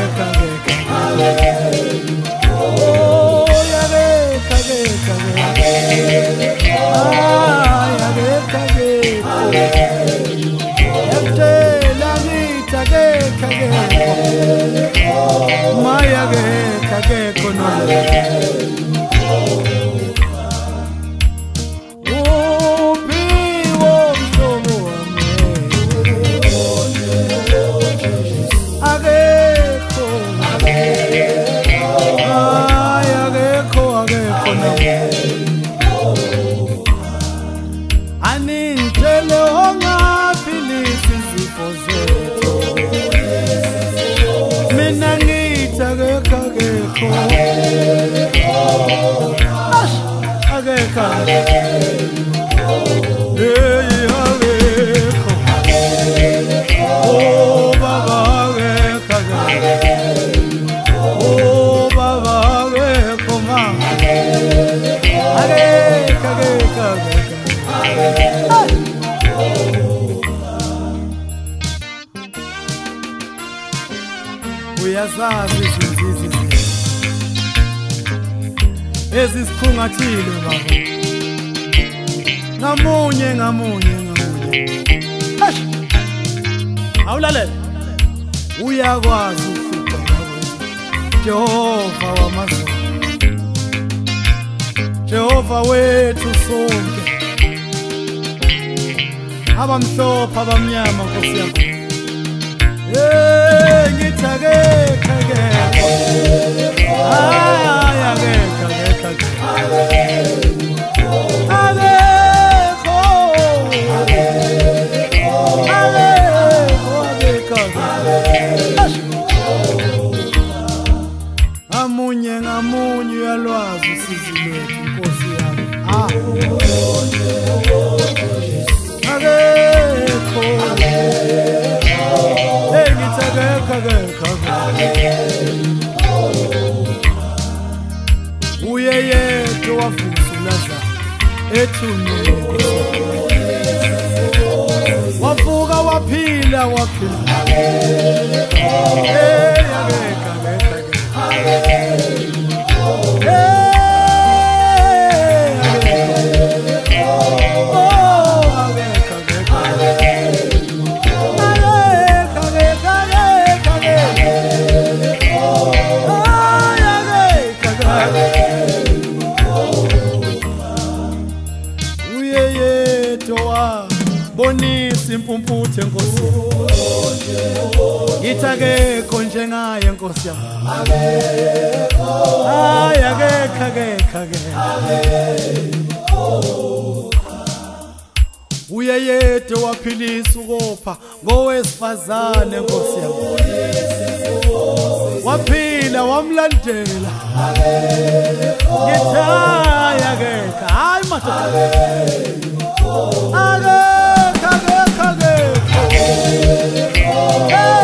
Uyazazi izinzizi ezisikhungathile baba ngamunye awulalela uyakwazi ukuhlupha Jehova wamazulu Jehova wethu sonke abamhlophe abamnyama Nkosi yami ngithake khake ngamunye uyalwazi usizi lwethu Nkosi yami uye yedwa wavusa uLazaro ethuneni wavuka waphila bonisa impumputhe Nkosi ngithakekho njengaye Nkosi yami uye yedwa waphilisa ukopha ngowesifazane Nkosi yami waphila wamlandela ngithayakekha hayi madoda Hey!